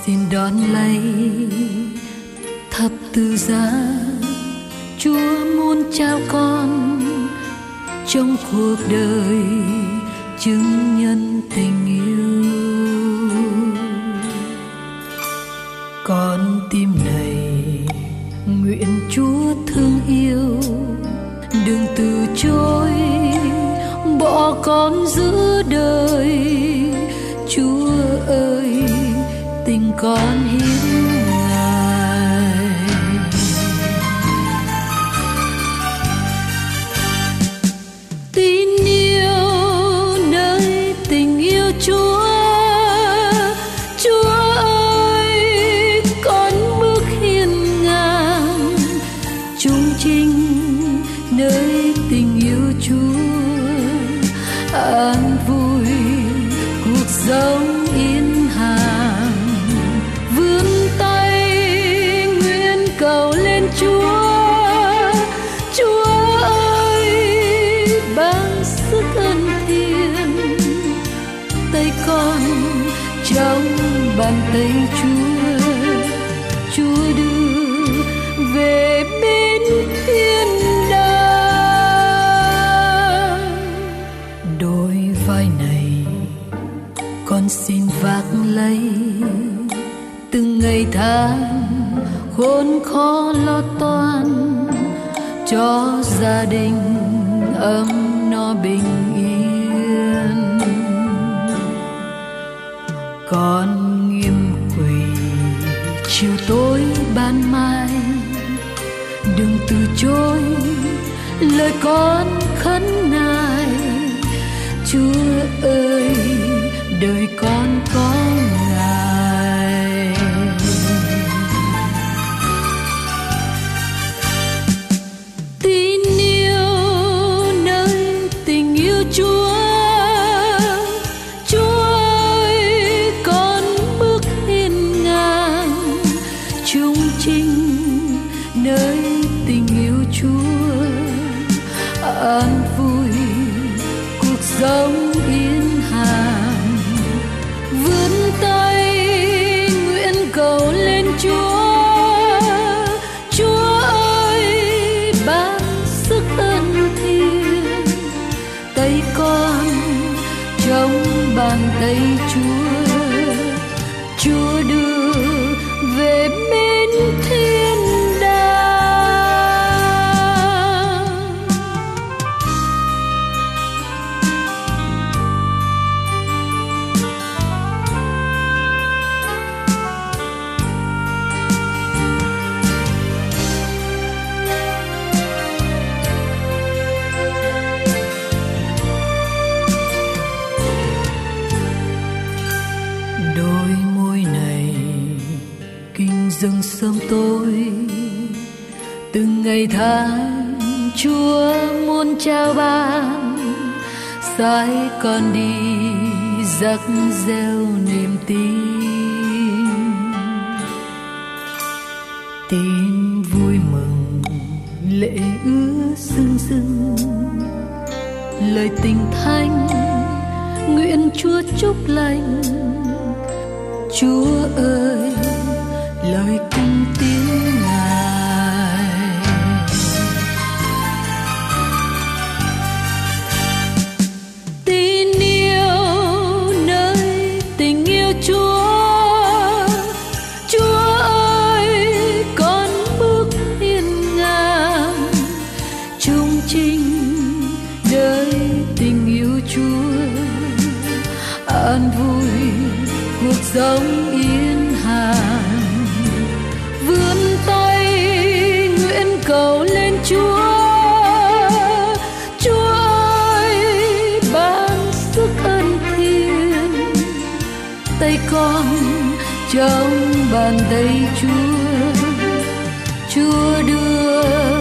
xin đón lấy thập tự giá. Chúa muốn trao con trong cuộc đời chứng nhân tình yêu. Con tim này nguyện Chúa thương yêu, đừng từ chối bỏ con giữa đời. Chúa ơi, tình con hiến Ngài. Tin yêu nơi tình yêu Chúa. Chúa ơi, con bước hiên ngang trung trinh nơi tình yêu Chúa. An vui cuộc sống yên hàng, vươn tay nguyện cầu lên Chúa. Chúa ơi, ban sức ân thiêng, tay con trong bàn tay Chúa. Chúa đưa về bên thiên đàng. Đôi vai này con xin vác lấy, từng ngày tháng khốn khó lo toan, cho gia đình ấm no bình yên. Con nghiêm quỳ chiều tối ban mai, đừng từ chối lời con khấn nài. Chúa ơi, đời con có Ngài. Tin yêu nơi tình yêu Chúa. Chúa ơi, con bước hiên ngang trung trinh nơi tình yêu Chúa. An vui cuộc sống yên hàng, vươn tay nguyện cầu lên Chúa. Chúa ơi, ban sức ân thiêng, tay con trong bàn tay Chúa. Chúa đưa về bên thiên đàng. Đôi môi này kinh dâng sớm tối, từng ngày tháng Chúa muốn trao ban. Sai con đi dắt gieo niềm tin, tin vui mừng lệ ứa rưng rưng. Lời tình thánh nguyện Chúa chúc lành. Chúa ơi, lời kinh tiếng Ngài. Tin yêu nơi tình yêu Chúa. Chúa ơi, con bước hiên ngang trung trinh nơi tình yêu Chúa. An vui cuộc sống yên hàng, vươn tay nguyện cầu lên Chúa. Chúa ơi, ban sức ân thiêng, tay con trong bàn tay Chúa. Chúa đưa